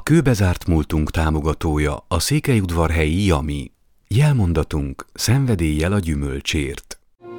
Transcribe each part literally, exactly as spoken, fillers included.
A kőbezárt múltunk támogatója a székelyudvarhelyi Jami. Jelmondatunk: szenvedéllyel a gyümölcsért.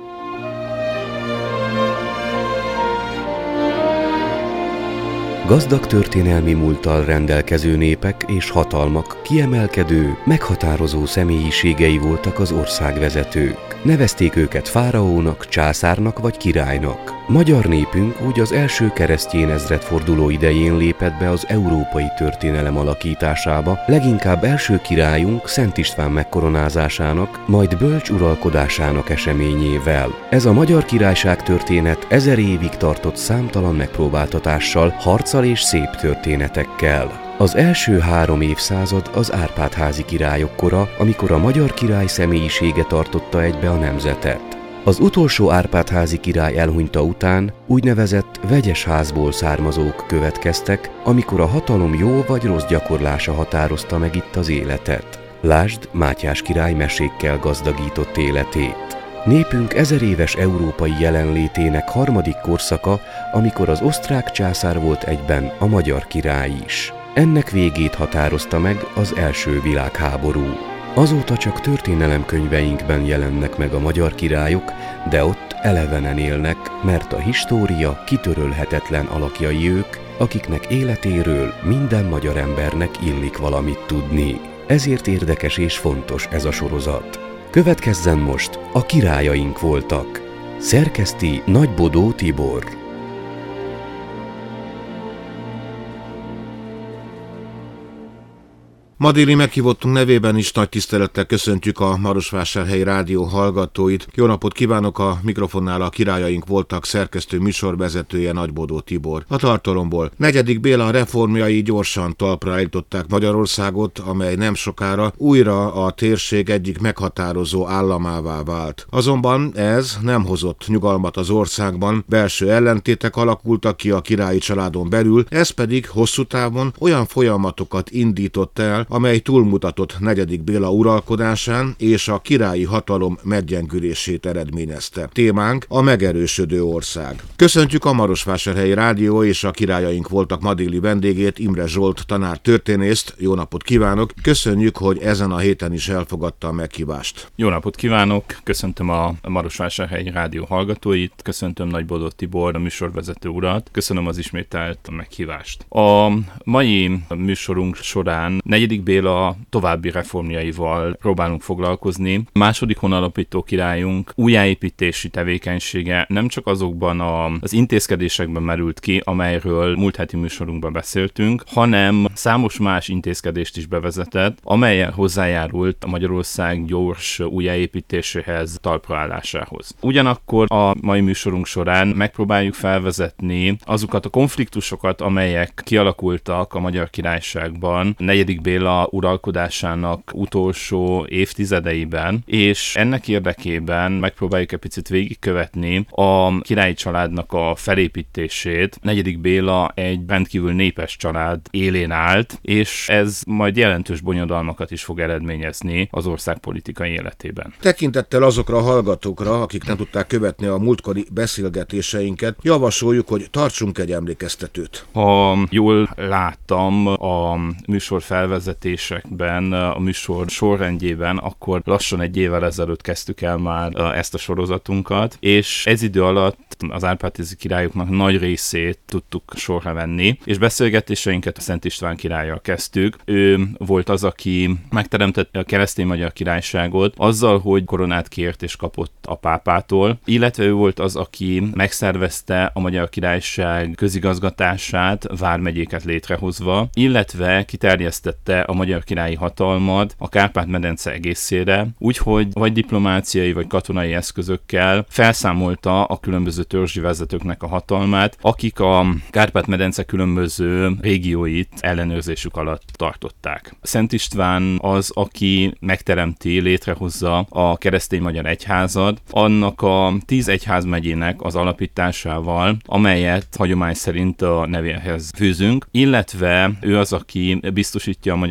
Gazdag történelmi múlttal rendelkező népek és hatalmak kiemelkedő, meghatározó személyiségei voltak az országvezetők. Nevezték őket fáraónak, császárnak vagy királynak. Magyar népünk úgy az első keresztény ezredforduló idején lépett be az európai történelem alakításába, leginkább első királyunk Szent István megkoronázásának, majd bölcs uralkodásának eseményével. Ez a Magyar Királyság történet ezer évig tartott számtalan megpróbáltatással, harccal és szép történetekkel. Az első három évszázad az Árpád-házi királyok kora, amikor a magyar király személyisége tartotta egybe a nemzetet. Az utolsó Árpád-házi király elhunyta után úgynevezett vegyes házból származók következtek, amikor a hatalom jó vagy rossz gyakorlása határozta meg itt az életet. Lásd Mátyás király mesékkel gazdagított életét. Népünk ezeréves európai jelenlétének harmadik korszaka, amikor az osztrák császár volt egyben a magyar király is. Ennek végét határozta meg az első világháború. Azóta csak történelemkönyveinkben jelennek meg a magyar királyok, de ott elevenen élnek, mert a história kitörölhetetlen alakjai ők, akiknek életéről minden magyar embernek illik valamit tudni. Ezért érdekes és fontos ez a sorozat. Következzen most a királyaink voltak. Szerkeszti Nagybodó Tibor. Ma déli meghívottunk nevében is nagy tisztelettel köszöntjük a Marosvásárhelyi Rádió hallgatóit. Jó napot kívánok, a mikrofonnál a királyaink voltak szerkesztő műsorvezetője Nagybodó Tibor. A tartalomból: negyedik Béla reformjai gyorsan talpra állították Magyarországot, amely nem sokára újra a térség egyik meghatározó államává vált. Azonban ez nem hozott nyugalmat az országban, belső ellentétek alakultak ki a királyi családon belül, ez pedig hosszú távon olyan folyamatokat indított el, amely túlmutatott negyedik Béla uralkodásán és a királyi hatalom meggyengülését eredményezte. Témánk a megerősödő ország. Köszöntjük a Marosvásárhelyi Rádió és a királyaink voltak ma déli vendégét, Imre Zsolt tanár történészt. Jó napot kívánok! Köszönjük, hogy ezen a héten is elfogadta a meghívást. Jó napot kívánok! Köszöntöm a Marosvásárhelyi Rádió hallgatóit, köszöntöm Nagybodó Tibor, a műsorvezető urat, köszönöm az ismételt meghívást. A mai műsorunk során negyedik Béla további reformjaival próbálunk foglalkozni. A második honalapító királyunk újjáépítési tevékenysége nem csak azokban a, az intézkedésekben merült ki, amelyről múlt heti műsorunkban beszéltünk, hanem számos más intézkedést is bevezetett, amellyel hozzájárult a Magyarország gyors újjáépítéséhez, talpraállásához. Ugyanakkor a mai műsorunk során megpróbáljuk felvezetni azokat a konfliktusokat, amelyek kialakultak a Magyar Királyságban negyedik Béla uralkodásának utolsó évtizedeiben, és ennek érdekében megpróbáljuk egy picit végigkövetni a királyi családnak a felépítését. negyedik Béla egy rendkívül népes család élén állt, és ez majd jelentős bonyodalmakat is fog eredményezni az ország politikai életében. Tekintettel azokra a hallgatókra, akik nem tudták követni a múltkori beszélgetéseinket, javasoljuk, hogy tartsunk egy emlékeztetőt. Ha jól láttam a műsor felvezetésekben, a műsor sorrendjében, akkor lassan egy évvel ezelőtt kezdtük el már ezt a sorozatunkat, és ez idő alatt az Árpád-házi királyoknak nagy részét tudtuk sorra venni, és beszélgetéseinket a Szent István királlyal kezdtük. Ő volt az, aki megteremtette a keresztény magyar királyságot azzal, hogy koronát kért és kapott a pápától, illetve ő volt az, aki megszervezte a Magyar Királyság közigazgatását, vármegyéket létrehozva, illetve kiterjesztette a magyar királyi hatalmat a Kárpát-medence egészére, úgyhogy vagy diplomáciai vagy katonai eszközökkel felszámolta a különböző törzsi vezetőknek a hatalmát, akik a Kárpát-medence különböző régióit ellenőrzésük alatt tartották. Szent István az, aki megteremti, létrehozza a keresztény magyar egyházat, annak a tíz egyházmegyének az alapításával, amelyet hagyomány szerint a nevéhez fűzünk, illetve ő az, aki biztosítja a magyar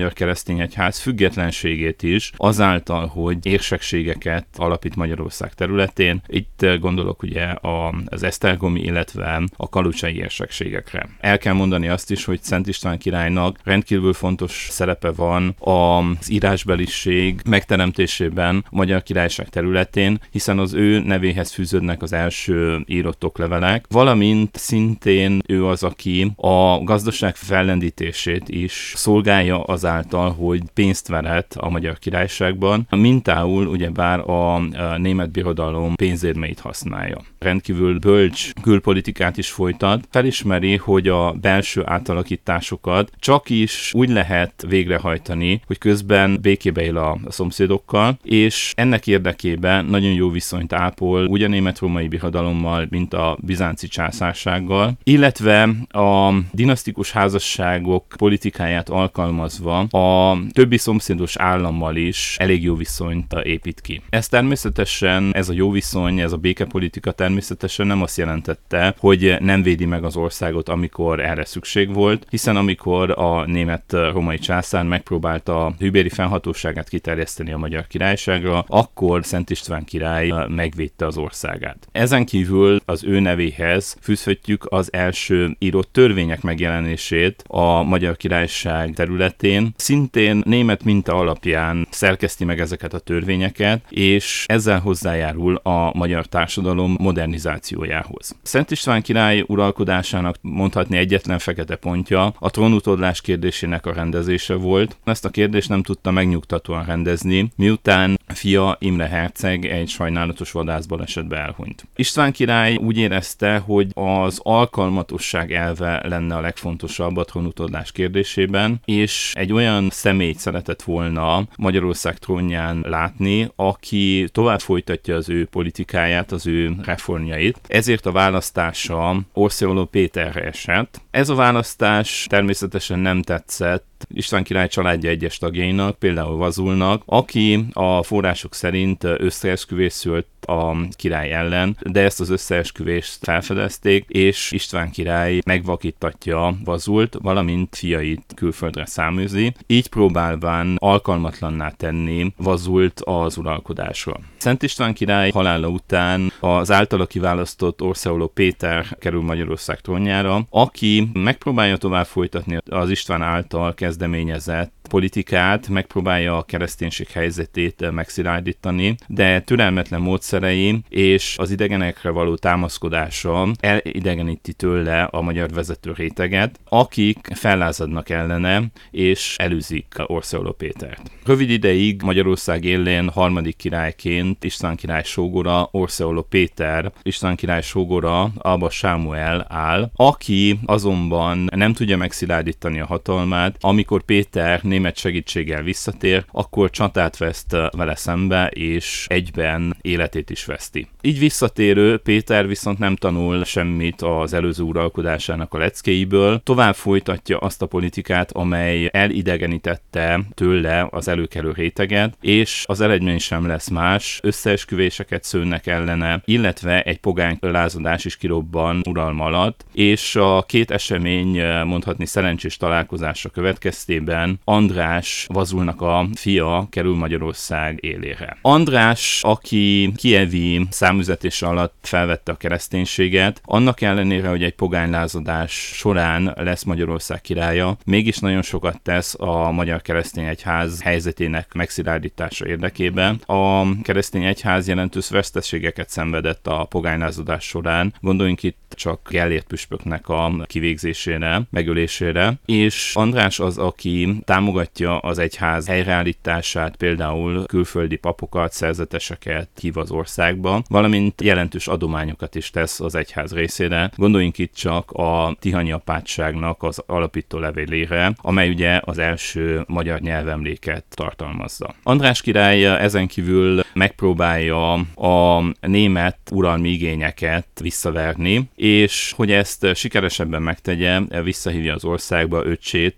magyar keresztény egyház függetlenségét is azáltal, hogy érsekségeket alapít Magyarország területén. Itt gondolok ugye az esztergomi, illetve a kalucsai érsekségekre. El kell mondani azt is, hogy Szent István királynak rendkívül fontos szerepe van az írásbeliség megteremtésében a Magyar Királyság területén, hiszen az ő nevéhez fűződnek az első írott oklevelek, valamint szintén ő az, aki a gazdaság fellendítését is szolgálja azáltal, hogy pénzt verhet a Magyar Királyságban, mintául ugyebár a német birodalom pénzérmeit használja. Rendkívül bölcs külpolitikát is folytat, felismeri, hogy a belső átalakításokat csak is úgy lehet végrehajtani, hogy közben békébe él a szomszédokkal, és ennek érdekében nagyon jó viszonyt ápol úgy a német-római birodalommal, mint a bizánci császársággal, illetve a dinasztikus házasságok politikáját alkalmazva a többi szomszédos állammal is elég jó viszonyt épít ki. Ez természetesen, ez a jó viszony, ez a békepolitika természetesen nem azt jelentette, hogy nem védi meg az országot, amikor erre szükség volt, hiszen amikor a német-római császár megpróbálta a hűbéri fennhatóságát kiterjeszteni a Magyar Királyságra, akkor Szent István király megvédte az országát. Ezen kívül az ő nevéhez fűzhetjük az első írott törvények megjelenését a Magyar Királyság területén. Szintén német minta alapján szerkeszti meg ezeket a törvényeket, és ezzel hozzájárul a magyar társadalom modernizációjához. Szent István király uralkodásának mondhatni egyetlen fekete pontja a trónutódlás kérdésének a rendezése volt. Ezt a kérdést nem tudta megnyugtatóan rendezni, miután fia Imre herceg egy sajnálatos vadászbalesetbe elhunyt. István király úgy érezte, hogy az alkalmatosság elve lenne a legfontosabb a trónutódlás kérdésében, és egy olyan személyt szeretett volna Magyarország trónján látni, aki tovább folytatja az ő politikáját, az ő reformjait. Ezért a választása Orseolo Péterre esett. Ez a választás természetesen nem tetszett István király családja egyes tagjainak, például Vazulnak, aki a források szerint összeesküvést szült a király ellen, de ezt az összeesküvést felfedezték, és István király megvakítatja Vazult, valamint fiait külföldre száműzi, így próbálván alkalmatlanná tenni Vazult az uralkodásra. Szent István király halála után az általa kiválasztott Orseolo Péter kerül Magyarország trónjára, aki megpróbálja tovább folytatni az István által kezdeményezett politikát, megpróbálja a kereszténység helyzetét megszilárdítani, de türelmetlen módszerei és az idegenekre való támaszkodása elidegeníti tőle a magyar vezető réteget, akik fellázadnak ellene és elűzik Orseolo Pétert. Rövid ideig Magyarország élén harmadik királyként István király sógora Orseolo Péter, István király sógora Alba Sámuel áll, aki azonban nem tudja megszilárdítani a hatalmát. Amikor Péter német segítséggel visszatér, akkor csatát veszt vele szembe, és egyben életét is veszti. Így visszatérő Péter viszont nem tanul semmit az előző uralkodásának a leckéiből, tovább folytatja azt a politikát, amely elidegenítette tőle az előkelő réteget, és az eredmény sem lesz más, összeesküvéseket szőnek ellene, illetve egy pogány lázadás is kirobban uralma alatt, és a két esemény mondhatni szerencsés találkozása következtében András, Vazulnak a fia kerül Magyarország élére. András, aki kievi számüzetése alatt felvette a kereszténységet, annak ellenére, hogy egy pogánylázadás során lesz Magyarország királya, mégis nagyon sokat tesz a magyar keresztény egyház helyzetének megszilárdítása érdekében. A keresztény egyház jelentős veszteségeket szenvedett a pogánylázadás során, gondoljunk itt csak Gellért püspöknek a kivégzésére, megölésére, és András az, aki támogatja az egyház helyreállítását, például külföldi papokat, szerzeteseket hív az országba, valamint jelentős adományokat is tesz az egyház részére. Gondoljunk itt csak a tihanyi apátságnak az alapító levélére, amely ugye az első magyar nyelvemléket tartalmazza. András király ezen kívül megpróbálja a német uralmi igényeket visszaverni, és hogy ezt sikeresebben megtegye, visszahívja az országba öccsét, Bélát,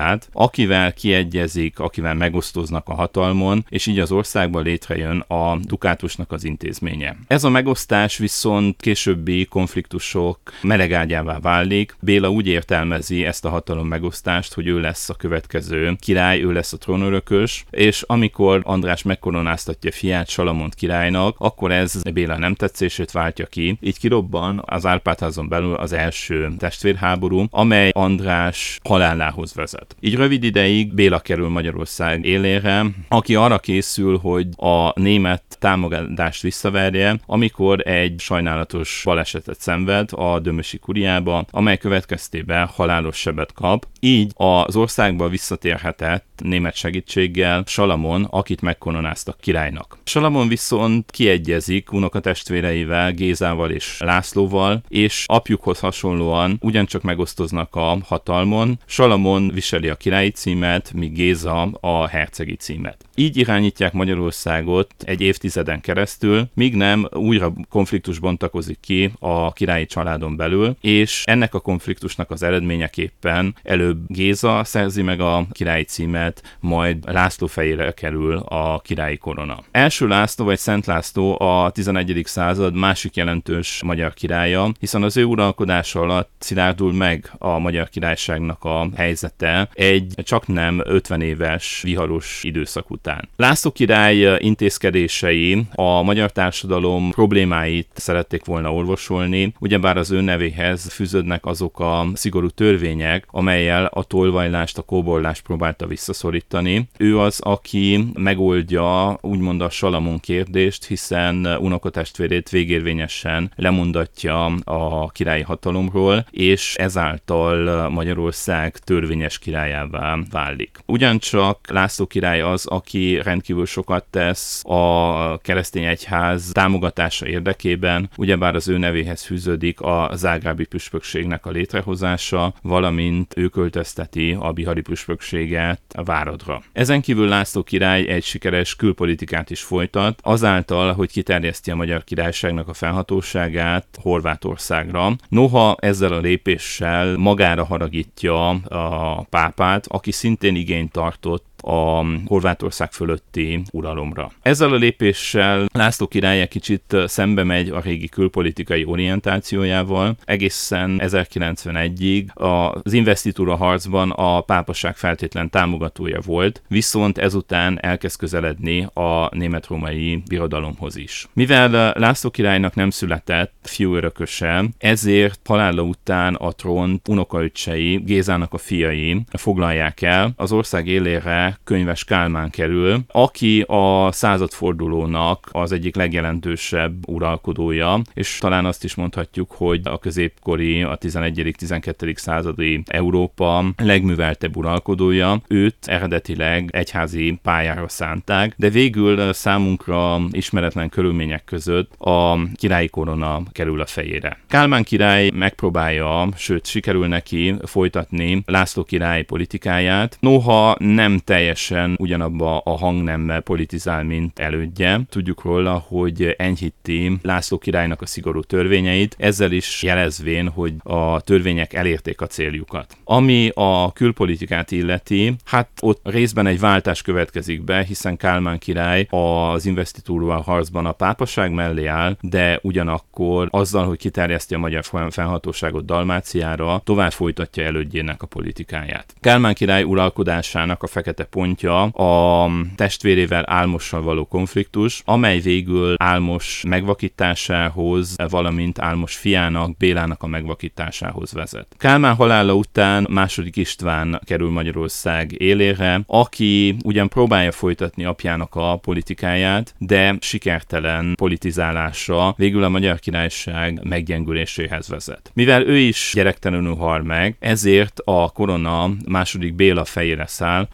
Bélát, akivel kiegyezik, akivel megosztoznak a hatalmon, és így az országban létrejön a dukátusnak az intézménye. Ez a megosztás viszont későbbi konfliktusok melegágyává válik. Béla úgy értelmezi ezt a hatalom megosztást, hogy ő lesz a következő király, ő lesz a trónörökös, és amikor András megkoronáztatja fiát Salamont királynak, akkor ez Béla nem tetszését váltja ki, így kirobban az Árpád-házon belül az első testvérháború, amely András halálához vezet. Így rövid ideig Béla kerül Magyarország élére, aki arra készül, hogy a német támogatást visszaverje, amikor egy sajnálatos balesetet szenved a dömösi kuriába, amely következtében halálos sebet kap. Így az országba visszatérhetett német segítséggel Salamon, akit megkoronáztak királynak. Salamon viszont kiegyezik unokatestvéreivel, Gézával és Lászlóval, és apjukhoz hasonlóan ugyancsak megosztoznak a hatalmon. Salamon viseli a királyi címet, míg Géza a hercegi címet. Így irányítják Magyarországot egy évtizeden keresztül, míg nem újra konfliktus bontakozik ki a királyi családon belül, és ennek a konfliktusnak az eredményeképpen előbb Géza szerzi meg a királyi címet, majd László fejére kerül a királyi korona. Első László vagy Szent László a tizenegyedik század másik jelentős magyar királya, hiszen az ő uralkodása alatt szilárdul meg a Magyar Királyságnak a helyzete egy csaknem ötven éves viharos időszak után. László király intézkedései a magyar társadalom problémáit szerették volna orvosolni, ugyebár az ő nevéhez fűződnek azok a szigorú törvények, amellyel a tolvajlást, a kóborlást próbálta visszaszorítani. Ő az, aki megoldja úgymond a Salamon kérdést, hiszen unokatestvérét végérvényesen lemondatja a királyi hatalomról, és ezáltal Magyarország törvényes királyává válik. Ugyancsak László király az, aki rendkívül sokat tesz a keresztény egyház támogatása érdekében, ugyebár az ő nevéhez fűződik a zágrábi püspökségnek a létrehozása, valamint ő költözteti a bihari püspökséget a Váradra. Ezen kívül László király egy sikeres külpolitikát is folytat, azáltal, hogy kiterjeszti a Magyar Királyságnak a fennhatóságát Horvátországra. Noha ezzel a lépéssel magára haragítja a pápát, aki szintén igényt tartott a Horvátország fölötti uralomra. Ezzel a lépéssel László király egy kicsit szembe megy a régi külpolitikai orientációjával. Egészen ezerkilencszázkilencvenegyig az investitúra harcban a pápaság feltétlen támogatója volt, viszont ezután elkezd közeledni a német-római birodalomhoz is. Mivel László királynak nem született fiú örököse, ezért halála után a trónt unokaöccsei, Gézának a fiai foglalják el. Az ország élére Könyves Kálmán kerül, aki a századfordulónak az egyik legjelentősebb uralkodója, és talán azt is mondhatjuk, hogy a középkori, a tizenegyedik-tizenkettedik századi Európa legműveltebb uralkodója. Őt eredetileg egyházi pályára szánták, de végül számunkra ismeretlen körülmények között a királyi korona kerül a fejére. Kálmán király megpróbálja, sőt sikerül neki folytatni László király politikáját, noha nem teljesen ugyanabba a hangnemmel politizál, mint elődje. Tudjuk róla, hogy enyhíti László királynak a szigorú törvényeit, ezzel is jelezvén, hogy a törvények elérték a céljukat. Ami a külpolitikát illeti, hát ott részben egy váltás következik be, hiszen Kálmán király az investitúra harcban a pápaság mellé áll, de ugyanakkor azzal, hogy kiterjeszti a magyar fennhatóságot Dalmáciára, tovább folytatja elődjének a politikáját. Kálmán király uralkodásának a fekete pontja a testvérével, Álmossal való konfliktus, amely végül Álmos megvakításához, valamint Álmos fiának, Bélának a megvakításához vezet. Kálmán halála után második István kerül Magyarország élére, aki ugyan próbálja folytatni apjának a politikáját, de sikertelen politizálása végül a Magyar Királyság meggyengüléséhez vezet. Mivel ő is gyerektelenül hal meg, ezért a korona második Béla fejére száll, akit ugye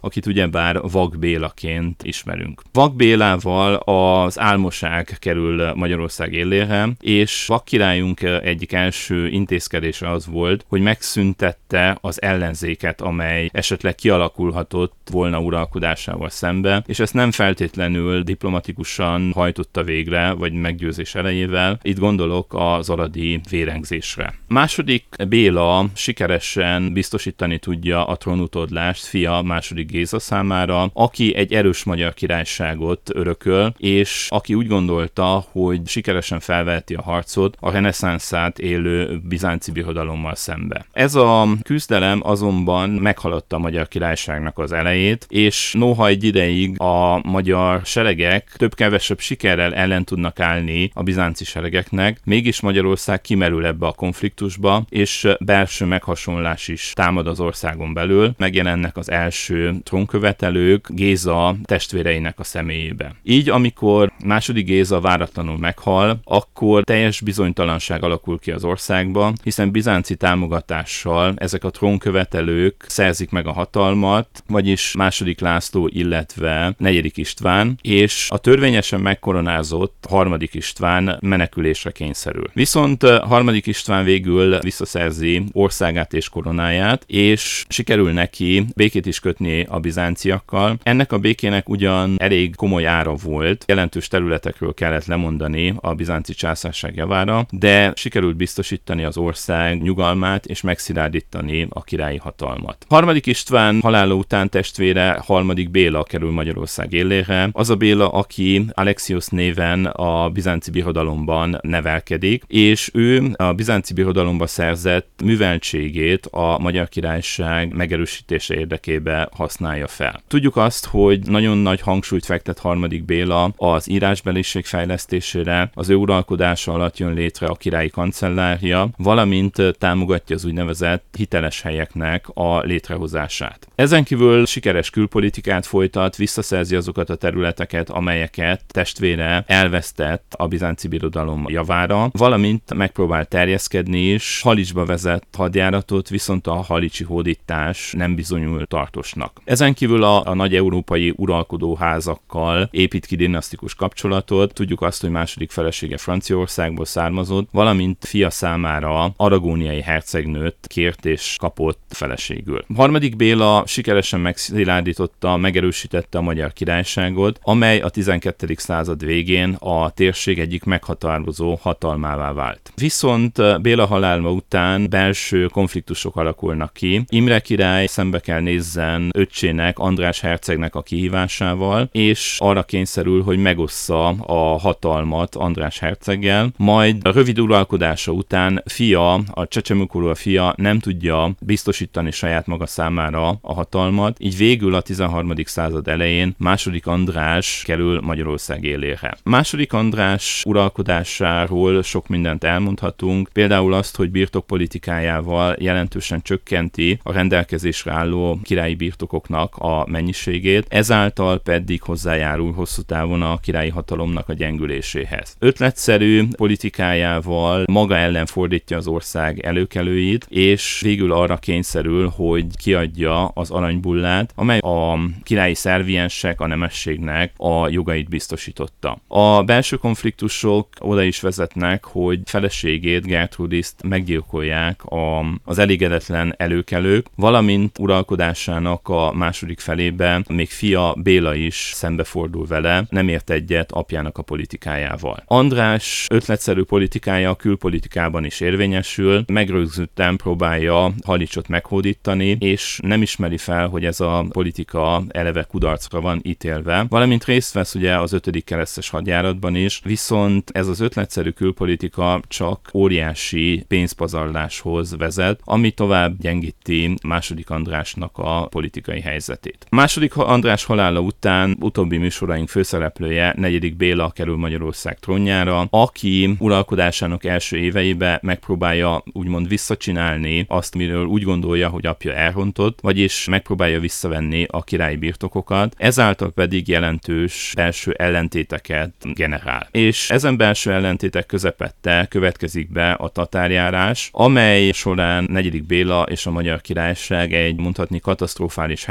ugyebár Vak Bélaként ismerünk. Vak Bélával az álmosság kerül Magyarország élére, és Vak királyunk egyik első intézkedése az volt, hogy megszüntette az ellenzéket, amely esetleg kialakulhatott volna uralkodásával szembe, és ezt nem feltétlenül diplomatikusan hajtotta végre, vagy meggyőzés elejével. Itt gondolok az aradi vérengzésre. Második Béla sikeresen biztosítani tudja a trónutódlást fia második Géza számára, aki egy erős magyar királyságot örököl, és aki úgy gondolta, hogy sikeresen felveheti a harcot a reneszánszát élő bizánci birodalommal szembe. Ez a küzdelem azonban meghaladta a magyar királyságnak az elejét, és noha egy ideig a magyar seregek több-kevesebb sikerrel ellen tudnak állni a bizánci seregeknek, mégis Magyarország kimerül ebbe a konfliktusba, és belső meghasonlás is támad az országon belül, megjelennek az első trónkövetelők Géza testvéreinek a személyébe. Így, amikor második Géza váratlanul meghal, akkor teljes bizonytalanság alakul ki az országban, hiszen bizánci támogatással ezek a trónkövetelők szerzik meg a hatalmat, vagyis második László, illetve negyedik István, és a törvényesen megkoronázott harmadik István menekülésre kényszerül. Viszont harmadik István végül visszaszerzi országát és koronáját, és sikerül neki békét is kötni a bizánciakkal. Ennek a békének ugyan elég komoly ára volt, jelentős területekről kellett lemondani a bizánci császárság javára, de sikerült biztosítani az ország nyugalmát és megszilárdítani a királyi hatalmat. Harmadik István halála után testvére harmadik Béla kerül Magyarország élére, az a Béla, aki Alexios néven a bizánci birodalomban nevelkedik, és ő a bizánci birodalomba szerzett műveltségét a Magyar Királyság megerősítése érdekébe használja fel. Tudjuk azt, hogy nagyon nagy hangsúlyt fektet harmadik Béla az írásbeliség fejlesztésére, az ő uralkodása alatt jön létre a királyi kancellária, valamint támogatja az úgynevezett hiteles helyeknek a létrehozását. Ezen kívül sikeres külpolitikát folytat, visszaszerzi azokat a területeket, amelyeket testvére elvesztett a bizánci birodalom javára, valamint megpróbál terjeszkedni is, Halicsba vezet hadjáratot, viszont a halicsi hódítás nem bizonyul tartósnak. Ezen kívül a, a nagy európai uralkodóházakkal épít ki dinasztikus kapcsolatot, tudjuk azt, hogy második felesége Franciaországból származott, valamint fia számára aragóniai hercegnőt kért és kapott feleségül. Harmadik Béla sikeresen megszilárdította, megerősítette a Magyar Királyságot, amely a tizenkettedik század végén a térség egyik meghatározó hatalmává vált. Viszont Béla halála után belső konfliktusok alakulnak ki. Imre király szembe kell nézzen öccsének, András hercegnek a kihívásával, és arra kényszerül, hogy megossza a hatalmat András herceggel, majd a rövid uralkodása után fia, a Csecsemőkorú fia nem tudja biztosítani saját maga számára a hatalmat, így végül a tizenharmadik század elején második András kerül Magyarország élére. Második András uralkodásáról sok mindent elmondhatunk, például azt, hogy birtokpolitikájával jelentősen csökkenti a rendelkezésre álló királyi birtokoknak a mennyiségét, ezáltal pedig hozzájárul hosszú távon a királyi hatalomnak a gyengüléséhez. Ötletszerű politikájával maga ellen fordítja az ország előkelőit, és végül arra kényszerül, hogy kiadja az aranybullát, amely a királyi szerviensek, a nemességnek a jogait biztosította. A belső konfliktusok oda is vezetnek, hogy feleségét, Gertrudiszt meggyilkolják a, az elégedetlen előkelők, valamint uralkodásának a második felébe még fia Béla is szembefordul vele, nem ért egyet apjának a politikájával. András ötletszerű politikája a külpolitikában is érvényesül, megrögzülten próbálja Halicsot meghódítani, és nem ismeri fel, hogy ez a politika eleve kudarcra van ítélve, valamint részt vesz ugye az ötödik keresztes hadjáratban is, viszont ez az ötletszerű külpolitika csak óriási pénzpazarláshoz vezet, ami tovább gyengíti második Andrásnak a politikai helyzetét. Második András halála után utóbbi műsoraink főszereplője, negyedik Béla kerül Magyarország trónjára, aki uralkodásának első éveiben megpróbálja úgymond visszacsinálni azt, miről úgy gondolja, hogy apja elrontott, vagyis megpróbálja visszavenni a királyi birtokokat, ezáltal pedig jelentős belső ellentéteket generál. És ezen belső ellentétek közepette következik be a tatárjárás, amely során negyedik Béla és a Magyar Királyság egy mondhatni katasztrofális helyzetbe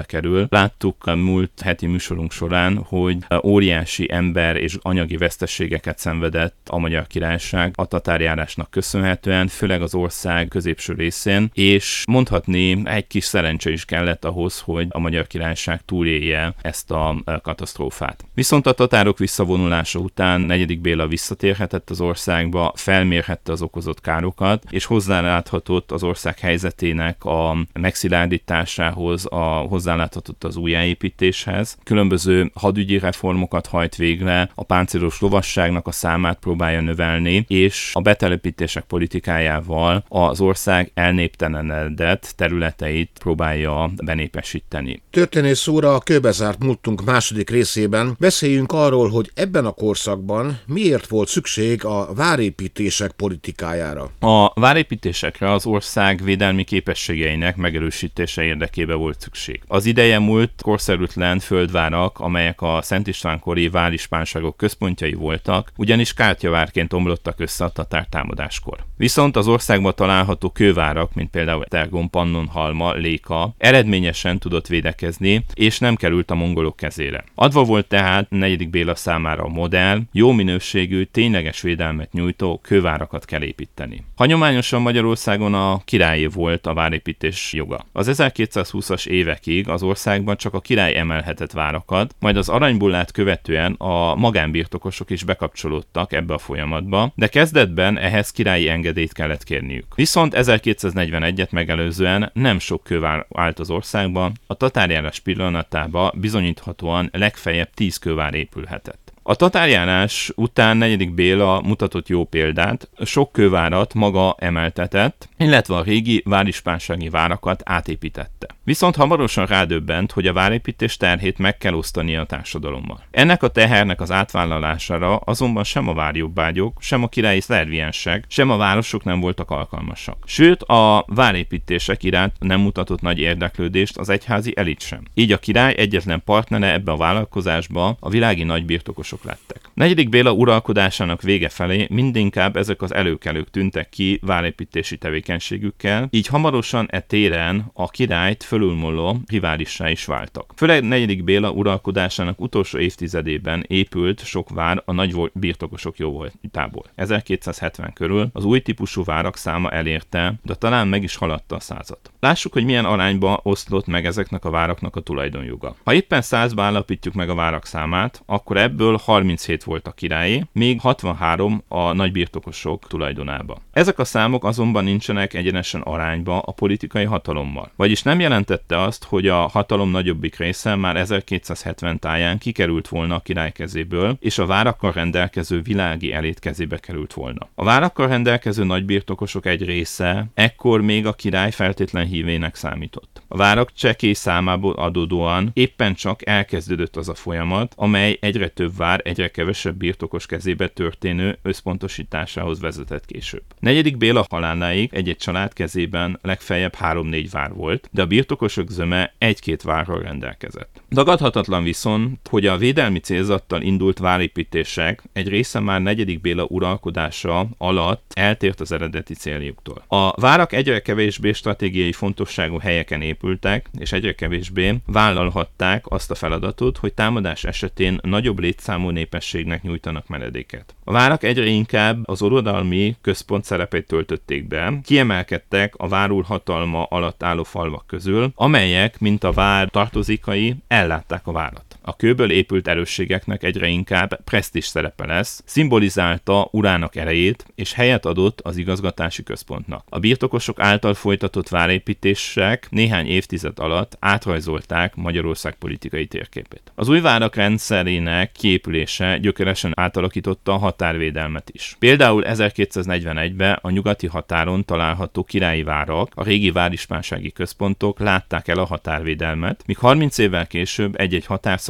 veszélybe kerül. Láttuk a múlt heti műsorunk során, hogy óriási ember és anyagi veszteségeket szenvedett a Magyar Királyság a tatárjárásnak köszönhetően, főleg az ország középső részén, és mondhatni egy kis szerencse is kellett ahhoz, hogy a Magyar Királyság túlélje ezt a katasztrófát. Viszont a tatárok visszavonulása után negyedik Béla visszatérhetett az országba, felmérhette az okozott károkat, és hozzáláthatott az ország helyzetének a megszilárdításához, a, hozzáláthatott az újjáépítéshez. Különböző hadügyi reformokat hajt végre, a páncélos lovasságnak a számát próbálja növelni, és a betelepítések politikájával az ország elnéptelenedett területeit próbálja benépesíteni. Történész úr, a kőbezárt múltunk második részében beszéljünk arról, hogy ebben a korszakban miért volt szükség a várépítések politikájára. A várépítésekre az ország védelmi képességeinek megerősítése érdekében volt szükség. Az ideje múlt korszerűtlen földvárak, amelyek a Szent István-kori várispánságok központjai voltak, ugyanis kártyavárként omlottak össze a tatár támadáskor. Viszont az országban található kővárak, mint például Esztergom, Pannonhalma, Léka eredményesen tudott védekezni, és nem került a mongolok kezére. Adva volt tehát negyedik Béla számára a modell, jó minőségű, tényleges védelmet nyújtó kővárakat kell építeni. Hagyományosan Magyarországon a királyé volt a várépítés joga. Az ezerkétszázhúszas évekig az országban csak a király emelhetett várakat, majd az aranybullát követően a magánbirtokosok is bekapcsolódtak ebbe a folyamatba, de kezdetben ehhez királyi engedélyt kellett kérniük. Viszont ezerkétszáznegyvenegyet megelőzően nem sok kővár állt az országban, a tatárjárás pillanatában bizonyíthatóan legfeljebb tíz kővár épülhetett. A tatárjárás után negyedik Béla mutatott jó példát, sok kővárat maga emeltetett, illetve a régi várispánsági várakat átépítette. Viszont hamarosan rádöbbent, hogy a várépítés terhét meg kell osztani a társadalommal. Ennek a tehernek az átvállalására azonban sem a várjobbágyok, sem a királyi szerviensek, sem a városok nem voltak alkalmasak. Sőt, a várépítések iránt nem mutatott nagy érdeklődést az egyházi elit sem. Így a király egyetlen partnere ebbe a vállalkozásba a világi nagybirtokosok lettek. negyedik Béla uralkodásának vége felé mindinkább ezek az előkelők tűntek ki várépítési tevékenységükkel, így hamarosan e téren a királyt fölülmúló riválissá is váltak. Főleg negyedik Béla uralkodásának utolsó évtizedében épült sok vár a nagy birtokosok jóvoltából. ezerkétszázhetven körül az új típusú várak száma elérte, de talán meg is haladta a százat. Lássuk, hogy milyen arányba oszlott meg ezeknek a váraknak a tulajdonjoga. Ha éppen százba állapítjuk meg a várak számát, akkor ebből harminchét volt a királyé, még hatvanhárom a nagybirtokosok tulajdonában. Ezek a számok azonban nincsenek egyenesen arányba a politikai hatalommal. Vagyis nem jelentette azt, hogy a hatalom nagyobbik része már ezerkétszázhetven táján kikerült volna a király kezéből, és a várakkal rendelkező világi elit kezébe került volna. A várakkal rendelkező nagybirtokosok egy része ekkor még a király feltétlen hívének számított. A várak csekély számából adódóan éppen csak elkezdődött az a folyamat, amely egyre több vár egyre kevesebb birtokos kezébe történő összpontosításához vezetett később. negyedik Béla haláláig egy-egy család kezében legfeljebb három-négy vár volt, de a birtokosok zöme egy-két várral rendelkezett. Dagadhatatlan viszont, hogy a védelmi célzattal indult várépítések egy része már negyedik Béla uralkodása alatt eltért az eredeti céljuktól. A várak egyre kevésbé stratégiai fontosságú helyeken épültek, és egyre kevésbé vállalhatták azt a feladatot, hogy támadás esetén nagyobb létszámú népességnek nyújtanak menedéket. A várak egyre inkább az uradalmi központ szerepét töltötték be, kiemelkedtek a várúr hatalma alatt álló falvak közül, amelyek, mint a vár tartozékai, ellátták a várat. A kőből épült erősségeknek egyre inkább presztízs szerepe lesz, szimbolizálta urának erejét, és helyet adott az igazgatási központnak. A birtokosok által folytatott várépítések néhány évtized alatt átrajzolták Magyarország politikai térképét. Az új várak rendszerének kiépülése gyökeresen átalakította a határvédelmet is. Például ezerkétszáznegyvenegyben a nyugati határon található királyi várak, a régi várispánsági központok látták el a határvédelmet, míg harminc évvel később egy-egy határszakasz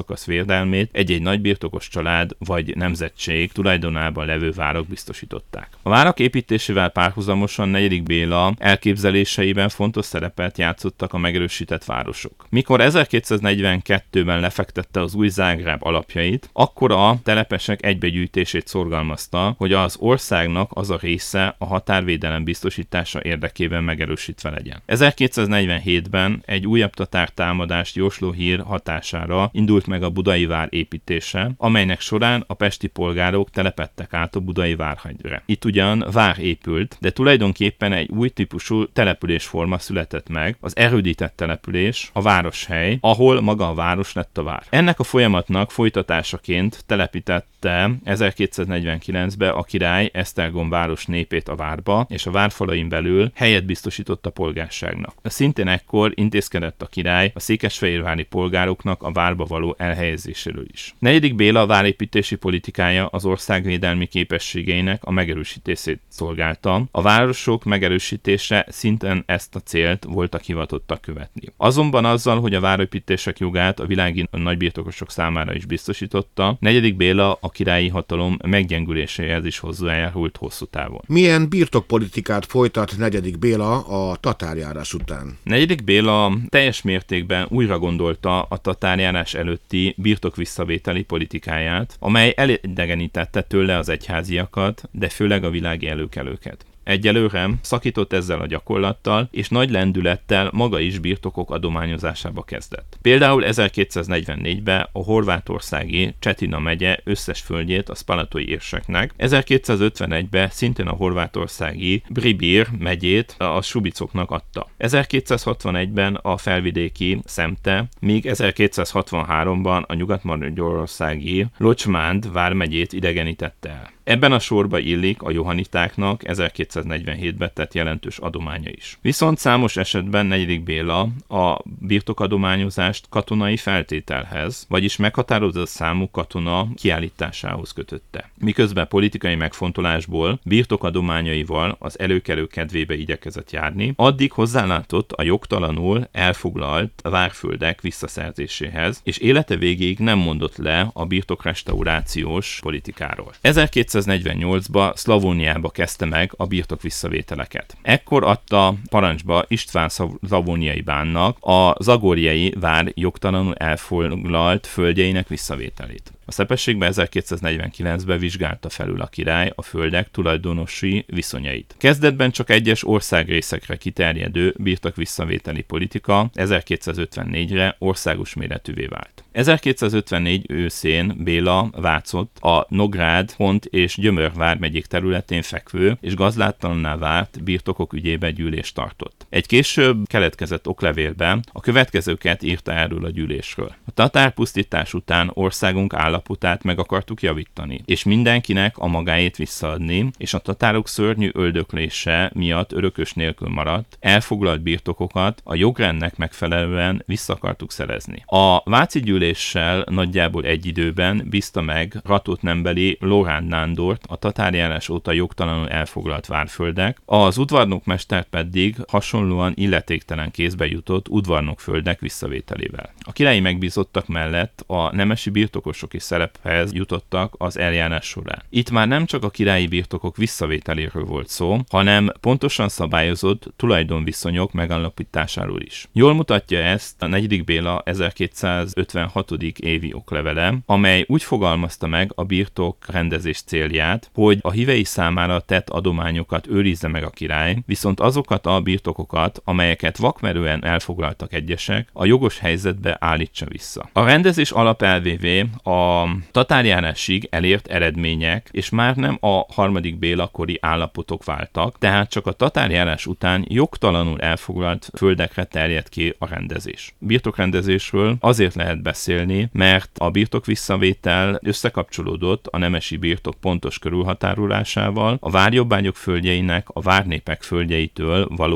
korszakasz védelmét egy-egy nagybirtokos család vagy nemzetség tulajdonában levő várak biztosították. A várak építésével párhuzamosan negyedik Béla elképzeléseiben fontos szerepet játszottak a megerősített városok. Mikor ezerkétszáznegyvenkettőben lefektette az új Zágráb alapjait, akkor a telepesek egybegyűjtését szorgalmazta, hogy az országnak az a része a határvédelem biztosítása érdekében megerősítve legyen. ezerkétszáznegyvenhétben egy újabb tatártámadást jósló hír hatására indult meg a budai vár építése, amelynek során a pesti polgárok telepedtek át a budai várhegyre. Itt ugyan vár épült, de tulajdonképpen egy új típusú településforma született meg, az erődített település, a városhely, ahol maga a város lett a vár. Ennek a folyamatnak folytatásaként telepítette ezerkétszáznegyvenkilencben a király Esztergom város népét a várba, és a várfalain belül helyet biztosított a polgárságnak. Szintén ekkor intézkedett a király a székesfehérvári polgároknak a várba való elhelyezéséről is. Negyedik Béla várépítési politikája az országvédelmi képességeinek a megerősítését szolgálta. A városok megerősítése szinten ezt a célt voltak hivatottak követni. Azonban azzal, hogy a várépítések jogát a világi nagybirtokosok számára is biztosította, negyedik Béla a királyi hatalom meggyengüléséhez is hozzájárult hosszú távon. Milyen birtokpolitikát folytat negyedik Béla a tatárjárás után? negyedik Béla teljes mértékben újra gondolta a tatárjárás előtti birtokvisszavételi politikáját, amely elidegenítette tőle az egyháziakat, de főleg a világi előkelőket. Egyelőre szakított ezzel a gyakorlattal, és nagy lendülettel maga is birtokok adományozásába kezdett. Például ezerkétszáznegyvennégyben a horvátországi Cetina megye összes földjét a spalatói érseknek, ezerkétszázötvenegyben szintén a horvátországi Bribir megyét a subicoknak adta. ezerkétszázhatvanegyben a felvidéki Szemte, míg ezerkétszázhatvanháromban a nyugat-magyarországi Locsmánd vármegyét idegenítette el. Ebben a sorba illik a johanitáknak ezerkétszáznegyvenhétben tett jelentős adománya is. Viszont számos esetben negyedik Béla a birtokadományozást katonai feltételhez, vagyis meghatározott számú katona kiállításához kötötte. Miközben politikai megfontolásból birtokadományaival az előkelő kedvébe igyekezett járni, addig hozzálátott a jogtalanul elfoglalt várföldek visszaszerzéséhez, és élete végéig nem mondott le a birtokrestaurációs politikáról. ezerkétszáznegyvennyolcban Szlavóniába kezdte meg a birtok visszavételeket. Ekkor adta parancsba István szlavóniai bánnak a zagorjai vár jogtalanul elfoglalt földjeinek visszavételét. A szepességben ezerkétszáznegyvenkilencben vizsgálta felül a király a földek tulajdonosi viszonyait. Kezdetben csak egyes országrészekre kiterjedő birtok visszavételi politika ezerkétszázötvennégyre országos méretűvé vált. ezerkétszázötvennégy őszén Béla Vácot a Nográd, Hont és Gyömör vármegyék területén fekvő és gazdátlanná vált birtokok ügyébe gyűlést tartott. Egy később keletkezett oklevélben a következőket írta erről a gyűlésről. A tatárpusztítás után országunk állapotát meg akartuk javítani, és mindenkinek a magáét visszaadni, és a tatárok szörnyű öldöklése miatt örökös nélkül maradt, elfoglalt birtokokat a jogrendnek megfelelően vissza akartuk szerezni. A váci gyűléssel nagyjából egy időben bízta meg Ratótnembeli Lóránd Nándort a tatárjárás óta jogtalanul elfoglalt várföldek, az udvarnokmester pedig hasonlóan illetéktelen kézbe jutott udvarnokföldek visszavételével. A királyi megbízottak mellett a nemesi birtokosok is szerephez jutottak az eljárás során. Itt már nem csak a királyi birtokok visszavételéről volt szó, hanem pontosan szabályozott tulajdonviszonyok megállapításáról is. Jól mutatja ezt a negyedik Béla ezerkétszázötvenhatodik évi oklevele, amely úgy fogalmazta meg a birtok rendezés célját, hogy a hívei számára tett adományokat őrizze meg a király, viszont azokat a birtokokat, amelyeket vakmerően elfoglaltak egyesek, a jogos helyzetbe állítsa vissza. A rendezés alapelvévé a tatárjárásig elért eredmények, és már nem a harmadik Béla kori állapotok váltak, tehát csak a tatárjárás után jogtalanul elfoglalt földekre terjed ki a rendezés. Birtokrendezésről azért lehet beszélni, mert a birtok visszavétel összekapcsolódott a nemesi birtok pontos körülhatárolásával, a várjobbágyok földjeinek a várnépek földjeitől való elkülönítésével.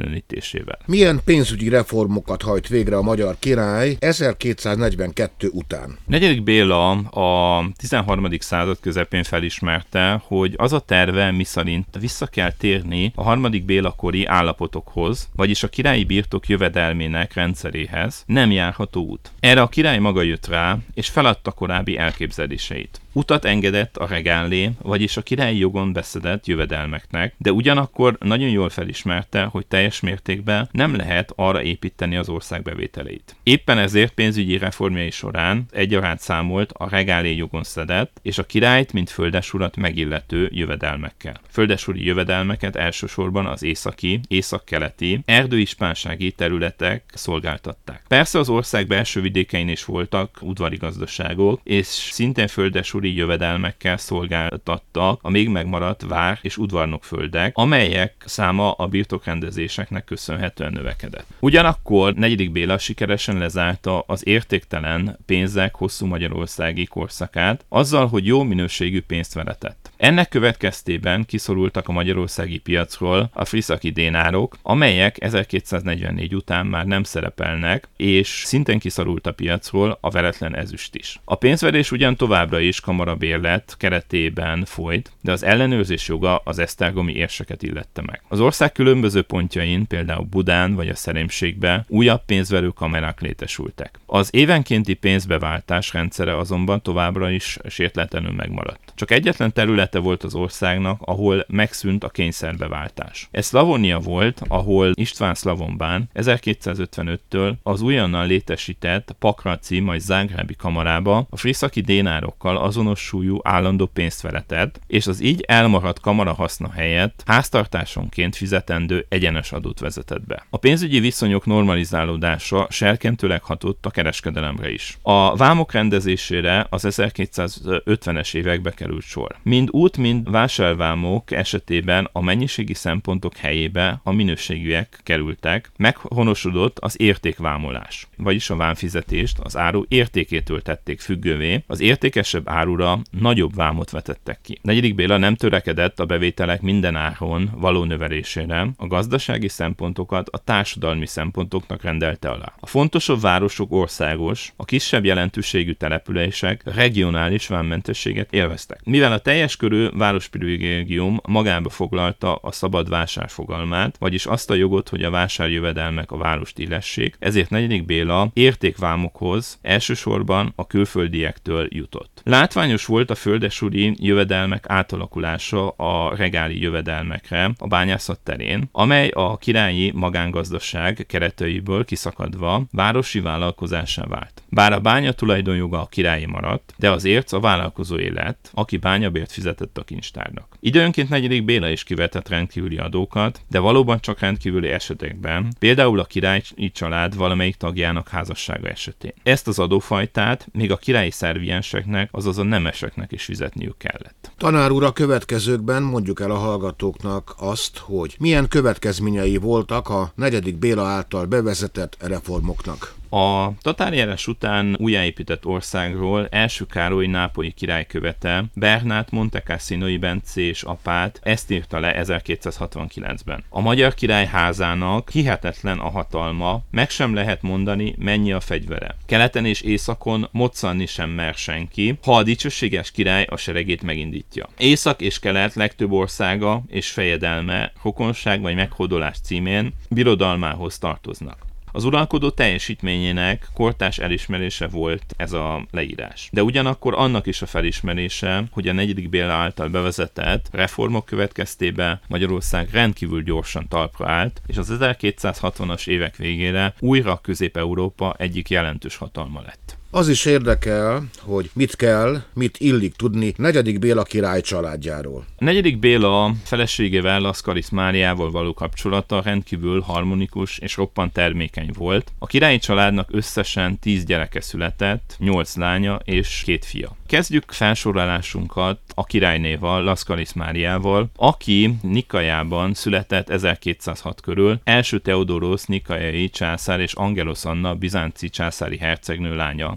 elkülönítésével. Milyen pénzügyi reformokat hajt végre a magyar király ezerkétszáznegyvenkettő után? Negyedik Béla a tizenharmadik század közepén felismerte, hogy az a terve, miszerint vissza kell térni a harmadik Béla kori állapotokhoz, vagyis a királyi birtok jövedelmének rendszeréhez, nem járható út. Erre a király maga jött rá, és feladta korábbi elképzeléseit. Utat engedett a regálé, vagyis a királyi jogon beszedett jövedelmeknek, de ugyanakkor nagyon jól felismerte, hogy teljes mértékben nem lehet arra építeni az ország bevételeit. Éppen ezért pénzügyi reformjai során egyaránt számolt a regálé jogon szedett, és a királyt, mint földesurat megillető jövedelmekkel. Földesuri jövedelmeket elsősorban az északi, északkeleti, erdőispánsági területek szolgáltatták. Persze az ország belső vidékein is voltak udvari gazdaságok, és szintén földesuri jövedelmekkel szolgáltattak a még megmaradt vár- és udvarnokföldek, amelyek száma a birtokrendezéseknek köszönhetően növekedett. Ugyanakkor negyedik Béla sikeresen lezárta az értéktelen pénzek hosszú magyarországi korszakát, azzal, hogy jó minőségű pénzt veletett. Ennek következtében kiszorultak a magyarországi piacról a friszaki dénárok, amelyek ezerkétszáznegyvennégy után már nem szerepelnek, és szintén kiszorult a piacról a veretlen ezüst is. A pénzverés ugyan továbbra is kamarabérlet keretében folyt, de az ellenőrzés joga az esztergomi érseket illette meg. Az ország különböző pontjain, például Budán vagy a Szerémségben újabb pénzverő kamerák létesültek. Az évenkénti pénzbeváltás rendszere azonban továbbra is sértletlenül megmaradt. Csak egyetlen területe volt az országnak, ahol megszűnt a kényszerbeváltás. Ez Szlavónia volt, ahol István Szlavonbán ezerkétszázötvenöttől az újonnan létesített Pakraci, majd Zágrábi kamarába a friszaki dénárokkal azonos súlyú állandó pénzt veletett, és az így elmaradt kamara haszna helyett háztartásonként fizetendő egyenes adót vezetett be. A pénzügyi viszonyok normalizálódása serkentőleg hatott a kereskedelemre is. A vámok rendezésére az ezerkétszázötvenes évekbe került sor. Mind út, mind vásárvámok esetében a mennyiségi szempontok helyébe a minőségűek kerültek, meghonosodott az értékvámolás, vagyis a vámfizetést az áru értékétől tették függővé, az értékesebb árura nagyobb vámot vetettek ki. Negyedik Béla nem törekedett a bevételek minden áron való növelésére, a gazdasági szempontokat a társadalmi szempontoknak rendelte alá. A fontosabb városok országos, a kisebb jelentőségű települések regionális vámmentességet élveztek. Mivel a teljes körű városprivilégium magába foglalta a szabad vásár fogalmát, vagyis azt a jogot, hogy a vásárjövedelmek a várost illessék, ezért negyedik Béla értékvámokhoz elsősorban a külföldiektől jutott. Látványos volt a földesuri jövedelmek átalakulása a regáli jövedelmekre a bányászat terén, amely a királyi magángazdaság kereteiből kiszakadva városi vállalkozásá vált. Bár a bánya tulajdonjoga a királyi maradt, de az érc a vállalkozóé lett, aki bányabért fizetett a kincstárnak. Időnként negyedik Béla is kivetett rendkívüli adókat, de valóban csak rendkívüli esetekben, például a királyi család valamelyik tagjának házassága esetén. Ezt az adófajtát még a királyi szervienseknek, azaz a nemeseknek is fizetniük kellett. Tanár úr, a következőkben mondjuk el a hallgatóknak azt, hogy milyen következményei voltak a negyedik Béla által bevezetett reformoknak. A tatárjárás után újjáépített országról első Károly nápolyi király követe, Bernát Montecassino-i bencés apát ezt írta le ezerkétszázhatvankilencben. A magyar király házának hihetetlen a hatalma, meg sem lehet mondani, mennyi a fegyvere. Keleten és északon moccanni sem mer senki, ha a dicsőséges király a seregét megindítja. Észak és kelet legtöbb országa és fejedelme rokonság vagy meghódolás címén birodalmához tartoznak. Az uralkodó teljesítményének kortárs elismerése volt ez a leírás. De ugyanakkor annak is a felismerése, hogy a negyedik Béla által bevezetett reformok következtében Magyarország rendkívül gyorsan talpra állt, és az ezerkétszázhatvanas évek végére újra Közép-Európa egyik jelentős hatalma lett. Az is érdekel, hogy mit kell, mit illik tudni negyedik Béla király családjáról. A negyedik Béla feleségével, Lascaris Máriával való kapcsolata rendkívül harmonikus és roppant termékeny volt. A királyi családnak összesen tíz gyereke született, nyolc lánya és két fia. Kezdjük felsorolásunkat a királynéval, Lascaris Máriával, aki Nikaiában született ezerkétszázhat körül, első Theodoros nikaiai császár és Angelos Anna bizánci császári hercegnő lánya.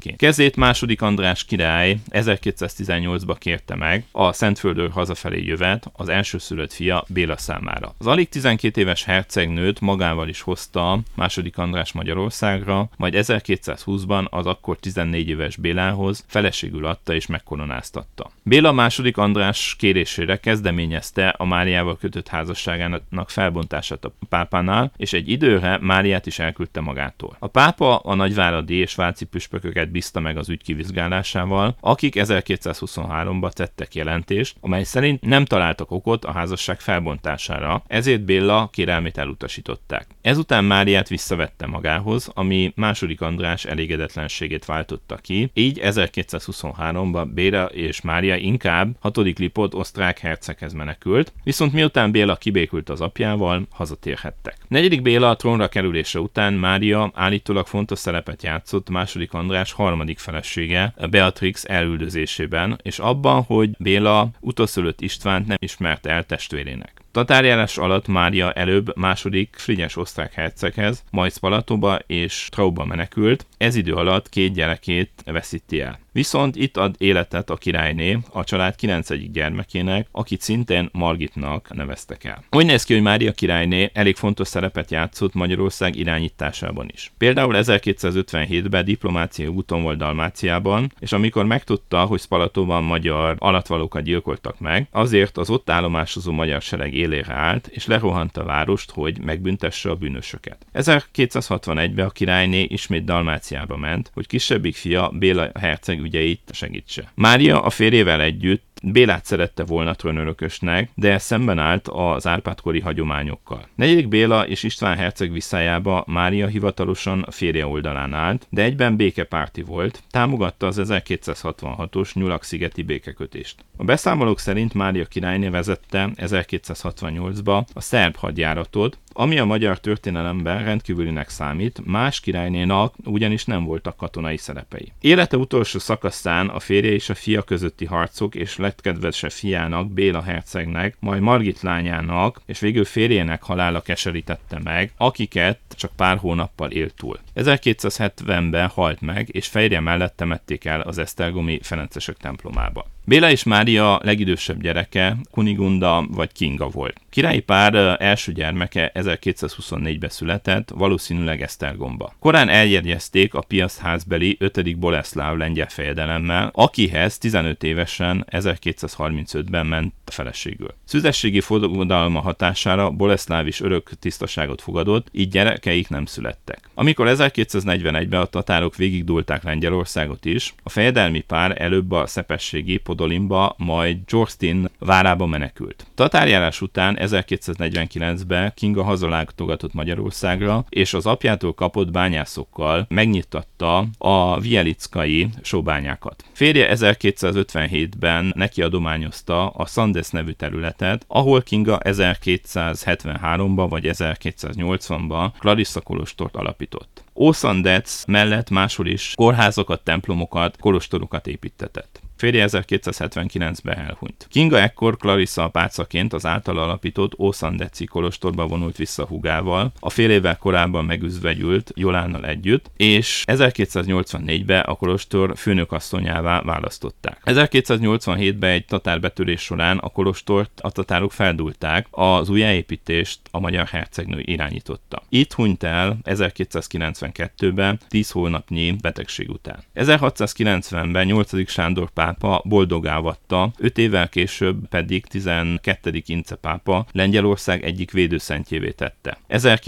gyermekeként. Kezét második András király ezerkétszáztizennyolcban kérte meg a Szentföldről hazafelé jövet az elsőszülött fia Béla számára. Az alig tizenkét éves hercegnőt magával is hozta második András Magyarországra, majd ezerkétszázhúszban az akkor tizennégy éves Bélához feleségül adta és megkoronáztatta. Béla második András kérésére kezdeményezte a Máriával kötött házasságának felbontását a pápánál, és egy időre Máriát is elküldte magától. A pápa a nagyváradi és váci püspököket bízta meg az ügy kivizsgálásával, akik ezerkétszázhuszonháromban tettek jelentést, amely szerint nem találtak okot a házasság felbontására, ezért Béla kérelmét elutasították. Ezután Máriát visszavette magához, ami második András elégedetlenségét váltotta ki, így ezerkétszázhuszonháromban Béla és Mária inkább hatodik Lipót osztrák herceghez menekült, viszont miután Béla kibékült az apjával, hazatérhettek. negyedik Béla a trónra kerülése után Mária állítólag fontos szerepet játszott második András harmadik felesége, Beatrix elüldözésében, és abban, hogy Béla utószülött Istvánt nem ismerte el testvérének. Tatárjárás alatt Mária előbb második Frigyes osztrák herceghez, majd Spalatóba és Trauba menekült, ez idő alatt két gyerekét veszíti el. Viszont itt ad életet a királyné, a család kilencedik gyermekének, akit szintén Margitnak neveztek el. Úgy néz ki, hogy Mária királyné elég fontos szerepet játszott Magyarország irányításában is. Például ezerkétszázötvenhétben diplomáciai úton volt Dalmáciában, és amikor megtudta, hogy Spalatóban magyar alattvalókat gyilkoltak meg, azért az ott állomásozó magyar sereg élére állt, és lerohant a várost, hogy megbüntesse a bűnösöket. ezerkétszázhatvanegyben a királyné ismét Dalmáciába ment, hogy kisebbik fia Béla herceg ügyeit segítse. Mária a férjével együtt Bélát szerette volna trónörökösnek, de szemben állt az Árpád-kori hagyományokkal. negyedik Béla és István herceg visszájába Mária hivatalosan a férje oldalán állt, de egyben békepárti volt, támogatta az ezerkétszázhatvanhatos Nyulak-szigeti békekötést. A beszámolók szerint Mária királyné vezette ezerkétszázhatvannyolcban a szerb hadjáratot, ami a magyar történelemben rendkívülinek számít, más királynénak ugyanis nem voltak katonai szerepei. Élete utolsó szakaszán a férje és a fia közötti harcok és legkedvesebb fiának, Béla hercegnek, majd Margit lányának és végül férjének halála keserítette meg, akiket csak pár hónappal élt túl. ezerkétszázhetvenben halt meg, és férje mellett temették el az esztergomi ferencesek templomába. Béla és Mária legidősebb gyereke Kunigunda vagy Kinga volt. Királyi pár első gyermeke ezerkétszázhuszonnégyben született, valószínűleg Esztergomba. Korán eljegyezték a Piast házbeli ötödik Boleszláv lengyel fejedelemmel, akihez tizenöt évesen ezerkétszázharmincötben ment feleségül. Szüzességi fogadalma hatására Boleszláv is örök tisztaságot fogadott, így gyerekeik nem születtek. Amikor ezerkétszáznegyvenegyben a tatárok végigdúlták Lengyelországot is, a fejedelmi pár előbb a szepességi Podolimba, majd Gyorstin várába menekült. Tatárjárás után ezerkétszáznegyvenkilencben Kinga hazalátogatott Magyarországra, és az apjától kapott bányászokkal megnyitatta a vielickai sóbányákat. Férje ezerkétszázötvenhétben neki adományozta a Sandes nevű területet, ahol Kinga ezerkétszázhetvenháromban vagy ezerkétszáznyolcvanban Clarissa kolostort alapított. Ószandec mellett máshol is kórházakat, templomokat, kolostorokat építtetett. Férje ezerkétszázhetvenkilencben elhunyt. Kinga ekkor Clarissa apácaként az általa alapított Ószandeci kolostorba vonult vissza húgával, a fél évvel korábban megüzvegyült Jolánnal együtt, és ezerkétszáznyolcvannégyben a kolostor főnökasszonyává választották. ezerkétszáznyolcvanhétben egy tatár betörés során a kolostort a tatárok feldúlták, az újjáépítést a magyar hercegnő irányította. Itt hunyt el ezerkétszázkilencvenkettőben tíz hónapnyi betegség után. ezerhatszázkilencvenben nyolcadik Sándor pápa boldoggá avatta, öt évvel később pedig tizenkettedik Ince pápa Lengyelország egyik védőszentjévé tette.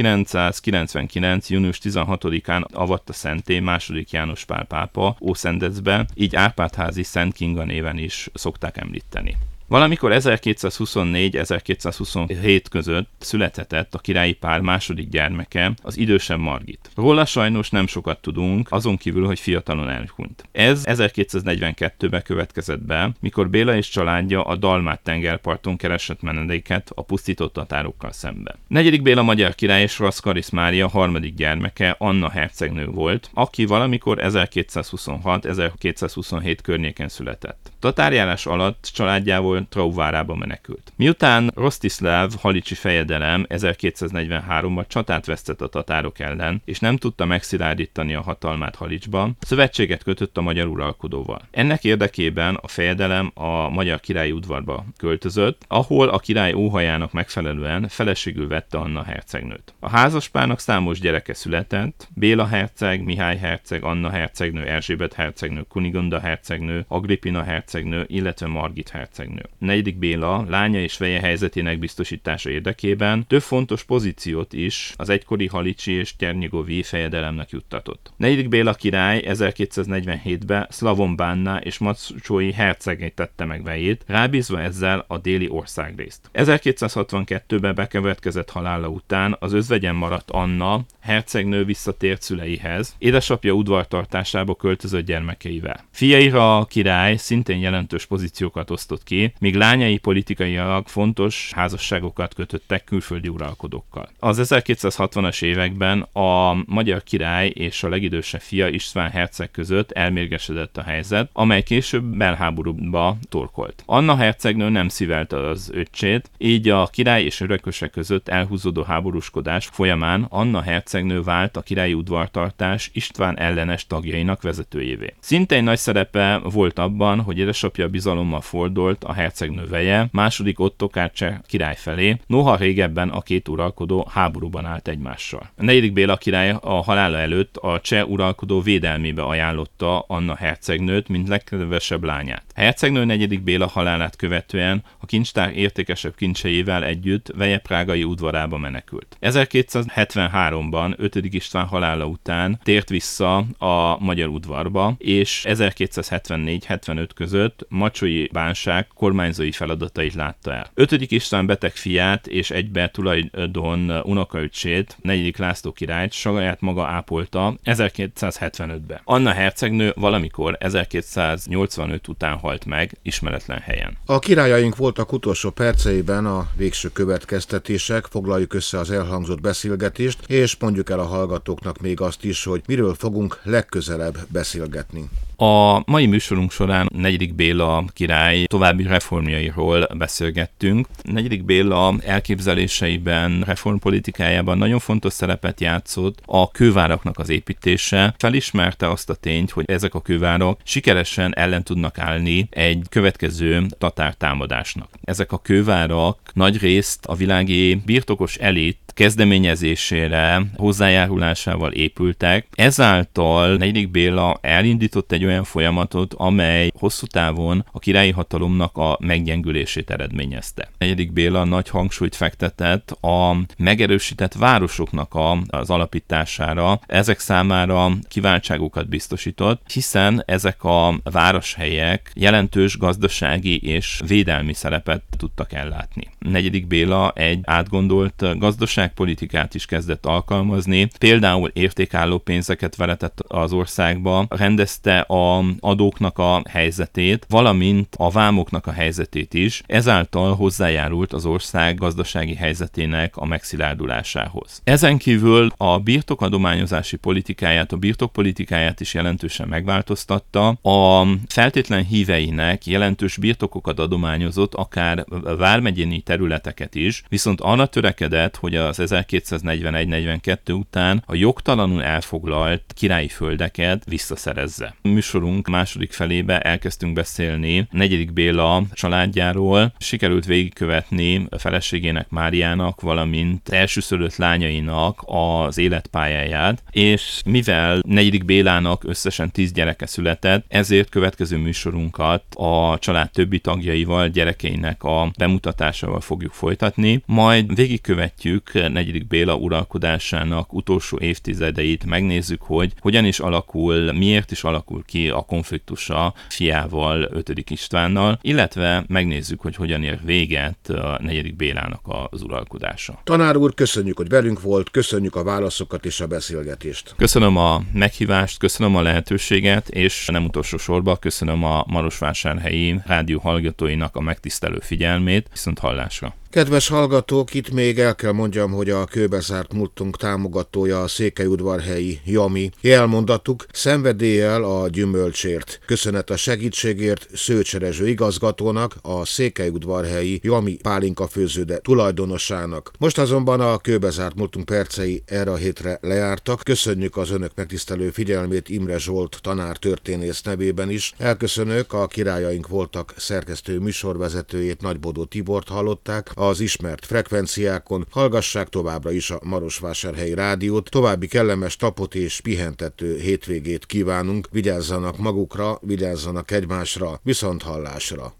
ezerkilencszázkilencvenkilenc. június tizenhatodikán avatta szenté második János Pál pápa Ószendecbe, így Árpád-házi Szent Kinga néven is szokták említeni. Valamikor ezerkétszázhuszonnégy ezerkétszázhuszonhét között születhetett a királyi pár második gyermeke, az idősebb Margit. Róla sajnos nem sokat tudunk, azon kívül, hogy fiatalon elhunyt. Ez ezerkétszáznegyvenkettőben következett be, mikor Béla és családja a Dalmát tengerparton keresett menedéket a pusztított tatárokkal szemben. Negyedik Béla magyar király és Raskarisz Mária harmadik gyermeke Anna hercegnő volt, aki valamikor ezerkétszázhuszonhat ezerkétszázhuszonhét környéken született. Tatárjárás alatt családjával amikor Trauvárába menekült. Miután Rostislav halicsi fejedelem ezerkétszáznegyvenháromban csatát vesztett a tatárok ellen, és nem tudta megszilárdítani a hatalmát Halicsban, szövetséget kötött a magyar uralkodóval. Ennek érdekében a fejedelem a magyar királyi udvarba költözött, ahol a király óhajának megfelelően feleségül vette Anna hercegnőt. A házaspárnak számos gyereke született: Béla herceg, Mihály herceg, Anna hercegnő, Erzsébet hercegnő, Kunigunda hercegnő, Agrippina hercegnő, illetve Margit hercegnő. Negyedik Béla lánya és feje helyzetének biztosítása érdekében több fontos pozíciót is az egykori halicsi és Tyernyigovi fejedelemnek juttatott. Negyedik Béla király ezerkétszáznegyvenhétben Szlavon Bánná és Macsói hercegé tette meg vejét, rábízva ezzel a déli országrészt. ezerkétszázhatvankettőben bekövetkezett halála után az özvegyen maradt Anna hercegnő visszatért szüleihez, édesapja udvartartásába költözött gyermekeivel. Fiaira a király szintén jelentős pozíciókat osztott ki, míg lányai politikailag fontos házasságokat kötöttek külföldi uralkodókkal. Az ezerkétszázhatvanas években a magyar király és a legidősebb fia István herceg között elmérgesedett a helyzet, amely később belháborúba torkolt. Anna hercegnő nem szívelte az öccsét, így a király és örököse között elhúzódó háborúskodás folyamán Anna hercegnő vált a királyi udvartartás István ellenes tagjainak vezetőjévé. Szintén nagy szerepe volt abban, hogy édesapja bizalommal fordult a hercegnő veje, második Ottokár cseh király felé, noha régebben a két uralkodó háborúban állt egymással. A negyedik Béla király a halála előtt a cseh uralkodó védelmébe ajánlotta Anna hercegnőt, mint legkedvesebb lányát. A hercegnő negyedik Béla halálát követően a kincstár értékesebb kincseivel együtt veje prágai udvarába menekült. ezerkétszázhetvenháromban ötödik István halála után tért vissza a magyar udvarba, és ezerkétszázhetvennégy hetvenöt között Macsói bánság kormányzói feladatait látta el. ötödik István beteg fiát és egybe tulajdon unokaöccsét, negyedik László királyt saját maga ápolta ezerkétszázhetvenötben. Anna hercegnő valamikor ezerkétszáznyolcvanöt után halt meg ismeretlen helyen. A királyaink voltak utolsó perceiben a végső következtetések, foglaljuk össze az elhangzott beszélgetést, és mondjuk el a hallgatóknak még azt is, hogy miről fogunk legközelebb beszélgetni. A mai műsorunk során negyedik Béla király további reformjairól beszélgettünk. negyedik Béla elképzeléseiben, reformpolitikájában nagyon fontos szerepet játszott a kőváraknak az építése. Felismerte azt a tényt, hogy ezek a kővárak sikeresen ellen tudnak állni egy következő tatár támadásnak. Ezek a kővárak nagyrészt a világi birtokos elit kezdeményezésére, hozzájárulásával épültek. Ezáltal negyedik Béla elindított egy olyan folyamatot, amely hosszú távon a királyi hatalomnak a meggyengülését eredményezte. negyedik Béla nagy hangsúlyt fektetett a megerősített városoknak a, az alapítására. Ezek számára kiváltságokat biztosított, hiszen ezek a városhelyek jelentős gazdasági és védelmi szerepet tudtak ellátni. negyedik Béla egy átgondolt gazdaságpolitikát is kezdett alkalmazni, például értékálló pénzeket vezetett az országba, rendezte a adóknak a helyzetét, valamint a vámoknak a helyzetét is, ezáltal hozzájárult az ország gazdasági helyzetének a megszilárdulásához. Ezen kívül a birtokadományozási politikáját, a birtokpolitikáját is jelentősen megváltoztatta, a feltétlen híveinek jelentős birtokokat adományozott, akár vármegyéni területeket is, viszont arra törekedett, hogy az ezerkétszáznegyvenegy negyvenkettő után a jogtalanul elfoglalt királyi földeket visszaszerezze. A műsorunk második felébe elkezdtünk beszélni negyedik Béla családjáról, sikerült végigkövetni a feleségének, Máriának, valamint elsőszülött lányainak az életpályáját, és mivel negyedik Bélának összesen tíz gyereke született, ezért következő műsorunkat a család többi tagjaival, gyerekeinek a bemutatásával fogjuk folytatni, majd végigkövetjük negyedik Béla uralkodásának utolsó évtizedeit, megnézzük, hogy hogyan is alakul, miért is alakul ki a konfliktusa fiával, ötödik Istvánnal, illetve megnézzük, hogy hogyan ér véget a negyedik Bélának az uralkodása. Tanár úr, köszönjük, hogy velünk volt, köszönjük a válaszokat és a beszélgetést. Köszönöm a meghívást, köszönöm a lehetőséget, és nem utolsó sorban köszönöm a Marosvásárhelyi rádió hallgatóinak a megtisztelő figyelmét, viszont hallásra. Kedves hallgatók, itt még el kell mondjam, hogy a kőbezárt múltunk támogatója a székelyudvarhelyi Jami. Jelmondatuk: szenvedéllyel a gyümölcsért. Köszönet a segítségért Szőcs Rezső igazgatónak, a székelyudvarhelyi Jami pálinka főződe tulajdonosának. Most azonban a kőbezárt múltunk percei erre a hétre lejártak. Köszönjük az önök megtisztelő figyelmét Imre Zsolt tanár történész nevében is. Elköszönök, a királyaink voltak szerkesztő műsorvezetőjét, Nagybodó Tibort hallották az ismert frekvenciákon. Hallgassák továbbra is a Marosvásárhelyi Rádiót. További kellemes napot és pihentető hétvégét kívánunk. Vigyázzanak magukra, vigyázzanak egymásra. Viszonthallásra!